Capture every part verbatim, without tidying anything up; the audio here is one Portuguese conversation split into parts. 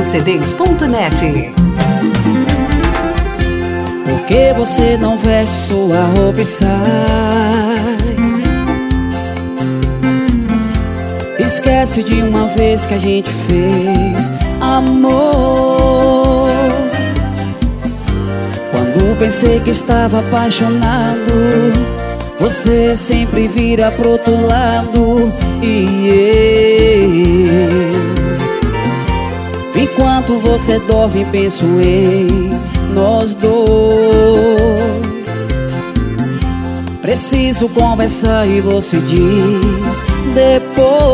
C Ds ponto net. Por que você não veste sua roupa e sai? Esquece de uma vez que a gente fez amor. Quando pensei que estava apaixonado, você sempre vira pro outro lado. E eu, enquanto você dorme, penso em nós dois. Preciso conversar e você diz depois.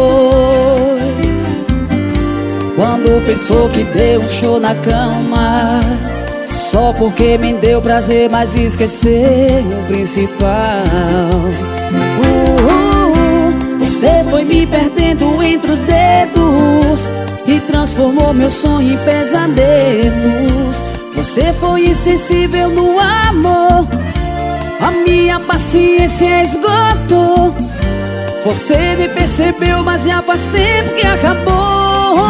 Quando pensou que deu um show na cama, só porque me deu prazer, mas esqueceu o principal. uh, uh, Você foi me perdendo entre os dedos e transformou meu sonho em pesadelos. Você foi insensível no amor, a minha paciência esgotou. Você me percebeu, mas já faz tempo que acabou.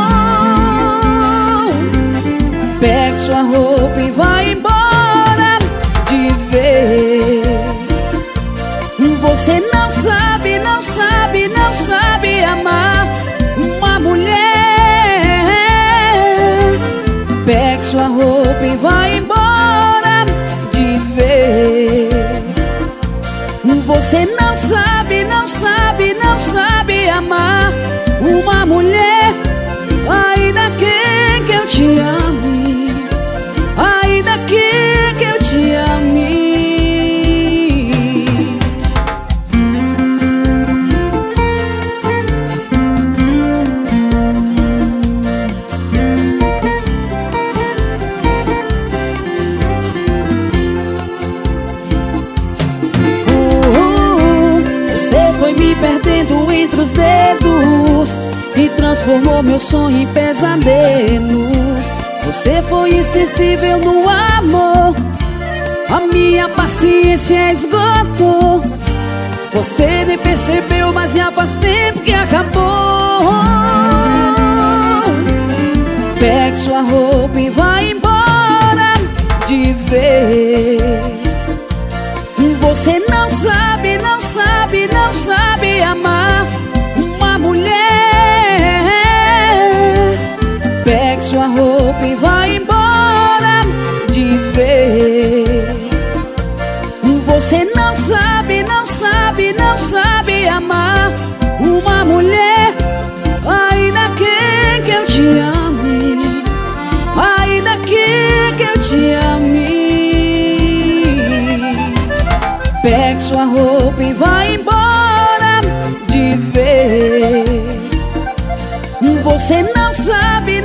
Pegue sua roupa e vai embora de vez. Você não sabe, não sabe, não sabe amar uma mulher. Pegue sua roupa e vai embora de vez. Você não sabe, não sabe, não sabe amar uma mulher. Ainda que, que eu te ame, ainda que, que eu te ame. Foi me perdendo entre os dedos e transformou meu sonho em pesadelos. Você foi insensível no amor, a minha paciência esgotou. Você me percebeu, mas já faz tempo que acabou. Pegue sua roupa e vai embora de vez. Você não sabe, não sabe, não sabe amar uma mulher. Pegue sua roupa e vai embora de vez. Você não sabe, não sabe, não sabe amar uma mulher. Ainda que, que eu te ame, ainda que, que eu te ame. Pegue sua roupa e vai embora de vez. Você não sabe,